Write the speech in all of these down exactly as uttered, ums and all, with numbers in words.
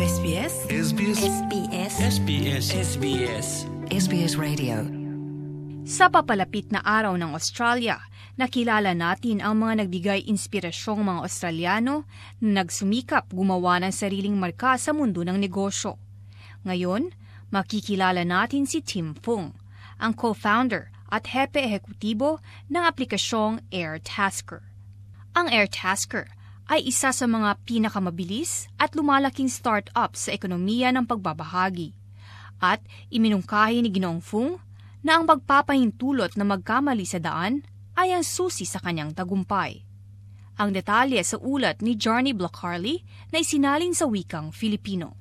S B S S B S S B S S B S S B S S B S Radio. Sa papalapit na araw ng Australia, nakilala natin ang mga nagbigay inspirasyong mga Australiano na nagsumikap gumawa ng sariling marka sa mundo ng negosyo. Ngayon, makikilala natin si Tim Fung, ang co-founder at hepe ehekutibo ng aplikasyong Airtasker. Ang Airtasker ay isa sa mga pinakamabilis at lumalaking startup sa ekonomiya ng pagbabahagi. At iminungkahi ni Ginoong Fung na ang pagpapahintulot na magkamali sa daan ay ang susi sa kanyang tagumpay. Ang detalye sa ulat ni Jarny Blocarli na isinalin sa wikang Filipino.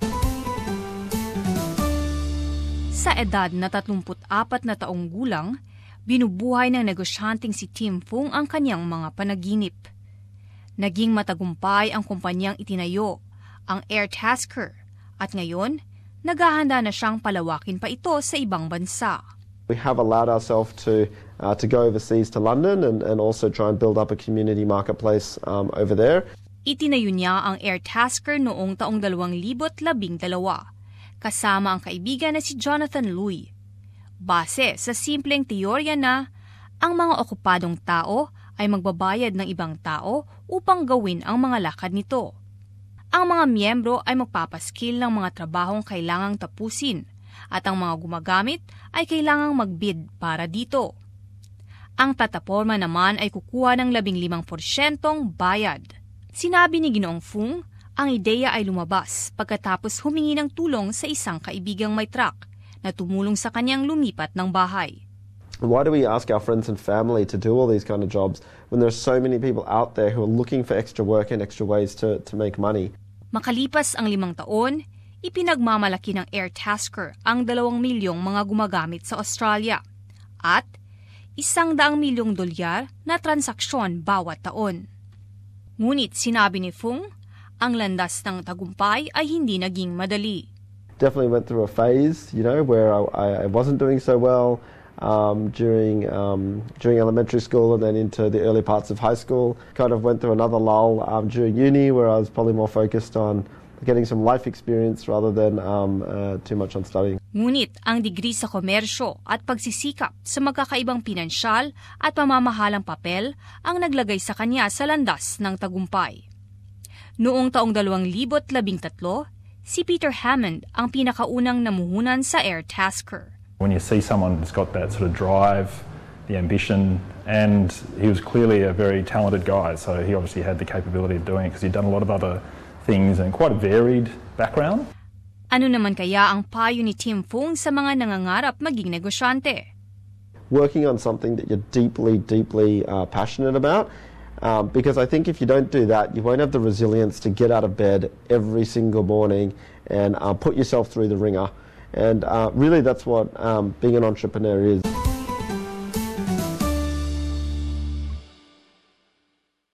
Sa edad na tatlumput apat na taong gulang, binubuhay ng negosyanteng si Tim Fung ang kanyang mga panaginip. Naging matagumpay ang kumpanyang itinayo, ang Airtasker, at ngayon, naghahanda na siyang palawakin pa ito sa ibang bansa. We have allowed ourselves to uh, to go overseas to London and, and also try and build up a community marketplace um, over there. Itinayo niya ang Airtasker noong taong dalawang libo't labing dalawa, kasama ang kaibigan na si Jonathan Lui. Base sa simpleng teorya na ang mga okupadong tao ay magbabayad ng ibang tao upang gawin ang mga lakad nito. Ang mga miyembro ay magpapaskil ng mga trabahong kailangang tapusin at ang mga gumagamit ay kailangang magbid para dito. Ang plataporma naman ay kukuha ng labing limang porsyentong bayad. Sinabi ni Ginoong Fung, ang ideya ay lumabas pagkatapos humingi ng tulong sa isang kaibigang may truck na tumulong sa kanyang lumipat ng bahay. Why do we ask our friends and family to do all these kind of jobs when there are so many people out there who are looking for extra work and extra ways to, to make money? Makalipas ang limang taon, ipinagmamalaki ng Airtasker ang dalawang milyong mga gumagamit sa Australia at isang daang milyong dolyar na transaksyon bawat taon. Ngunit sinabi ni Fung, ang landas ng tagumpay ay hindi naging madali. Definitely went through a phase, you know, where I, I wasn't doing so well um, during um, during elementary school and then into the early parts of high school. Kind of went through another lull um, during uni where I was probably more focused on getting some life experience rather than um, uh, too much on studying. Ngunit ang degree sa komersyo at pagsisikap sa magkakaibang pinansyal at pamamahalang papel ang naglagay sa kanya sa landas ng tagumpay. Noong taong dalawang libo't labing tatlo, si Peter Hammond ang pinakaunang namuhunan sa Airtasker. When you see someone that's got that sort of drive, the ambition, and he was clearly a very talented guy, so he obviously had the capability of doing it because he'd done a lot of other things and quite a varied background. Ano naman kaya ang payo ni Tim Fung sa mga nangangarap maging negosyante? Working on something that you're deeply, deeply uh, passionate about. Um, because I think if you don't do that, you won't have the resilience to get out of bed every single morning and uh, put yourself through the ringer. And uh, really that's what um, being an entrepreneur is.